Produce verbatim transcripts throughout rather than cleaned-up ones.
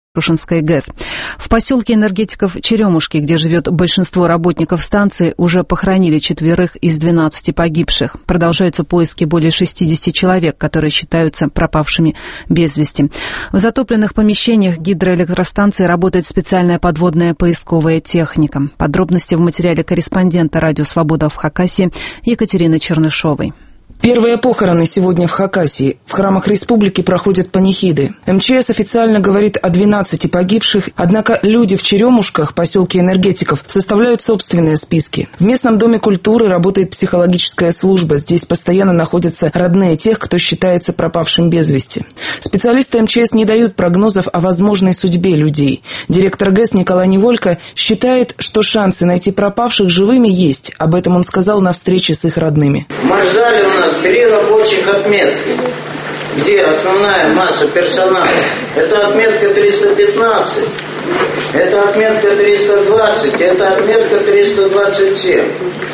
Шушенской ГЭС. В поселке энергетиков Черемушки, где живет большинство работников станции, уже похоронили четверых из двенадцати погибших. Продолжаются поиски более шестидесяти человек, которые считаются пропавшими без вести. В затопленных помещениях гидроэлектростанции работает специальная подводная поисковая техника. Подробности в материале корреспондента «Радио Свобода» в Хакасии Екатерины Чернышовой. Первые похороны сегодня в Хакасии. В храмах республики проходят панихиды. МЧС официально говорит о двенадцати погибших, однако люди в Черемушках, поселке энергетиков, составляют собственные списки. В местном доме культуры работает психологическая служба. Здесь постоянно находятся родные тех, кто считается пропавшим без вести. Специалисты МЧС не дают прогнозов о возможной судьбе людей. Директор ГЭС Николай Неволько считает, что шансы найти пропавших живыми есть. Об этом он сказал на встрече с их родными. Маршале у нас три рабочих отметки, где основная масса персонала. Это отметка триста пятнадцать, это отметка триста двадцать, это отметка триста двадцать семь.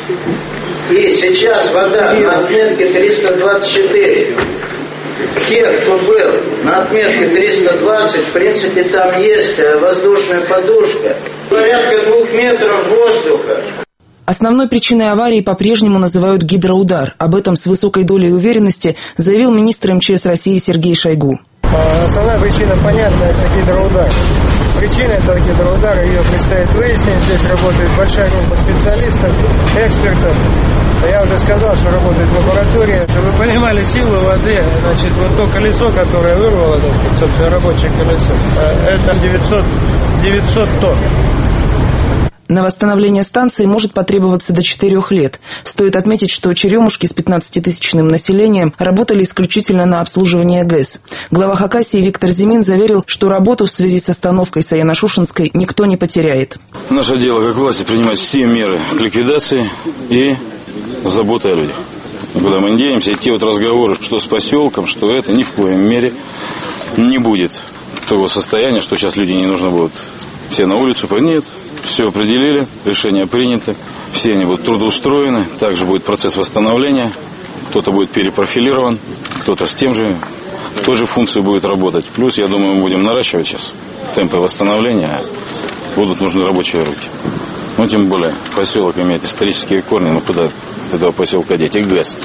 И сейчас вода на отметке триста двадцать четыре. Те, кто был на отметке триста двадцать, в принципе, там есть воздушная подушка. Порядка двух метров воздуха. Основной причиной аварии по-прежнему называют гидроудар. Об этом с высокой долей уверенности заявил министр МЧС России Сергей Шойгу. Основная причина понятна – это гидроудар. Причина этого гидроудара, ее предстоит выяснить. Здесь работает большая группа специалистов, экспертов. Я уже сказал, что работает лаборатория. Чтобы вы понимали силу воды, значит, вот то колесо, которое вырвало, так сказать, собственно, рабочее колесо, это девятьсот, девятьсот тонн. На восстановление станции может потребоваться до четырех лет. Стоит отметить, что Черемушки с пятнадцатитысячным населением работали исключительно на обслуживание ГЭС. Глава Хакасии Виктор Зимин заверил, что работу в связи с остановкой Саяно-Шушенской никто не потеряет. Наше дело как власти принимать все меры к ликвидации и заботы о людях. Куда мы не денемся, и те вот разговоры, что с поселком, что это, ни в коем мере не будет того состояния, что сейчас люди не нужно будут все на улицу. Нет. Все определили, решения приняты, все они будут трудоустроены, также будет процесс восстановления, кто-то будет перепрофилирован, кто-то с тем же, в той же функции будет работать. Плюс, я думаю, мы будем наращивать сейчас темпы восстановления, будут нужны рабочие руки. Ну, тем более, поселок имеет исторические корни, но куда от этого поселка деть? И ГЭС,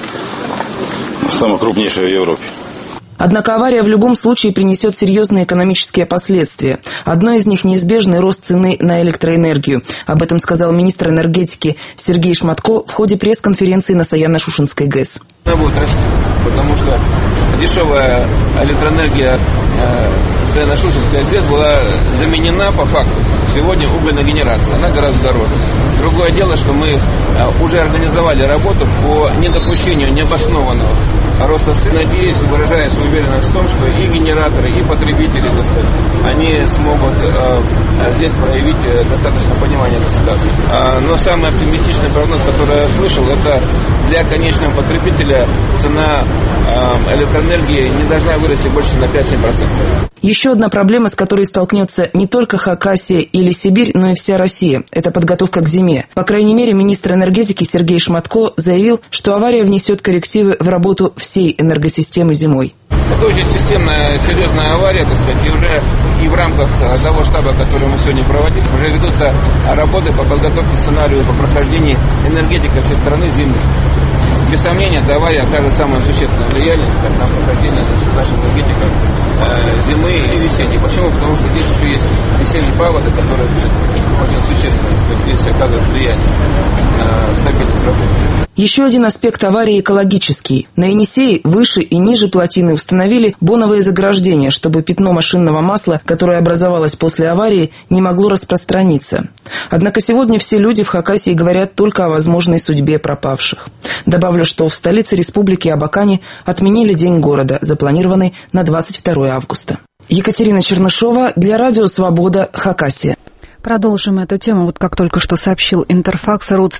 самый крупнейший в Европе. Однако авария в любом случае принесет серьезные экономические последствия. Одно из них – неизбежный рост цены на электроэнергию. Об этом сказал министр энергетики Сергей Шматко в ходе пресс-конференции на Саяно-Шушенской ГЭС. Она будет расти, потому что дешевая электроэнергия Саяно-Шушенской ГЭС была заменена по факту. Сегодня угольная генерация, она гораздо дороже. Другое дело, что мы уже организовали работу по недопущению необоснованного роста цен. Надеюсь, выражаясь уверенность в том, что и генераторы, и потребители, так сказать, они смогут э, здесь проявить достаточно понимания этой ситуации. А, но самый оптимистичный прогноз, который я слышал, это для конечного потребителя цена э, электроэнергии не должна вырасти больше на пять-семь процентов. Еще одна проблема, с которой столкнется не только Хакасия или Сибирь, но и вся Россия – это подготовка к зиме. По крайней мере, министр энергетики Сергей Шматко заявил, что авария внесет коррективы в работу всей энергосистемы зимой. Это очень системная, серьезная авария, так сказать, и уже и в рамках того штаба, который мы сегодня проводили, уже ведутся работы по подготовке сценарию по прохождению энергетики всей страны зимой. Без сомнения, эта авария окажет самое существенное влияние на прохождение нашей энергетики э, зимы и весенней. Почему? Потому что здесь еще есть весенний паводок, который очень существенно, сказать, здесь оказывает влияние на стабильность работы. Еще один аспект аварии – экологический. На Енисее выше и ниже плотины установили боновые заграждения, чтобы пятно машинного масла, которое образовалось после аварии, не могло распространиться. Однако сегодня все люди в Хакасии говорят только о возможной судьбе пропавших. Добавлю, что в столице республики Абакане отменили День города, запланированный на двадцать второе августа. Екатерина Чернышова для Радио Свобода, Хакасия. Продолжим эту тему. Вот как только что сообщил Интерфакс, родственники